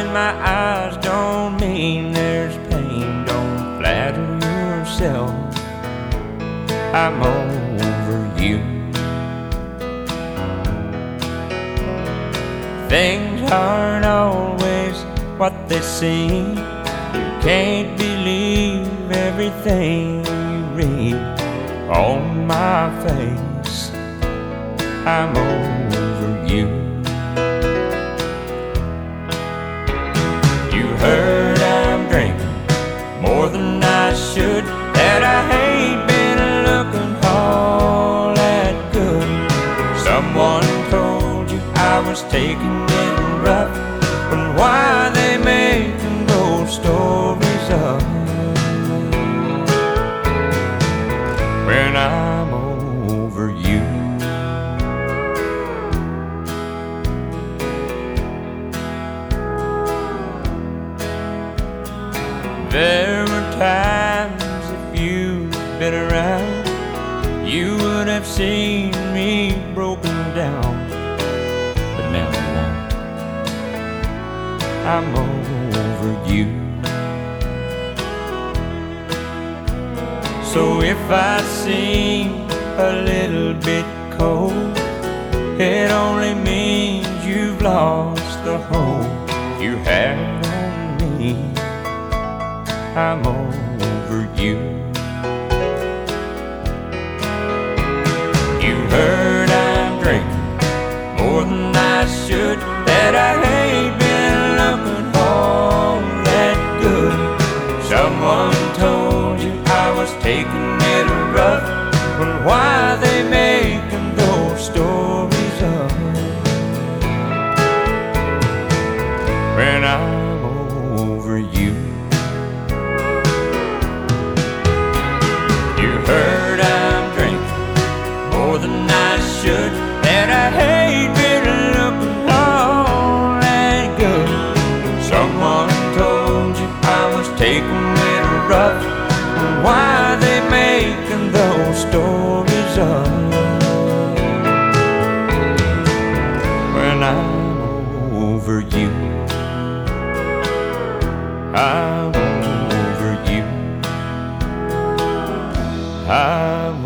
in my eyes don't mean there's pain. Don't flatter yourself, I'm over you. Things aren't always what they seem. You can't believe everything you read on my face, I'm over you. You heard I'm drinking more than I should, that I ain't been looking all that good. Someone told you I was taking it rough, but why they making those stories up when I'm over you? There were times if you'd been around, you would have seen me broken down, but now you won't. I'm over you. So if I seem a little bit cold, it only means you've lost the hope you had on me, I'm over you. You heard I'm drinking more than I should, that I ain't been looking all that good. Someone told you I was taking it rough, but why they making those stories up when I'm over you? You heard I'm drinking more than I should, that I ain't been looking all that good. Someone told you I was taking it rough, why they making those stories up when I'm over you? I'm over you. I'm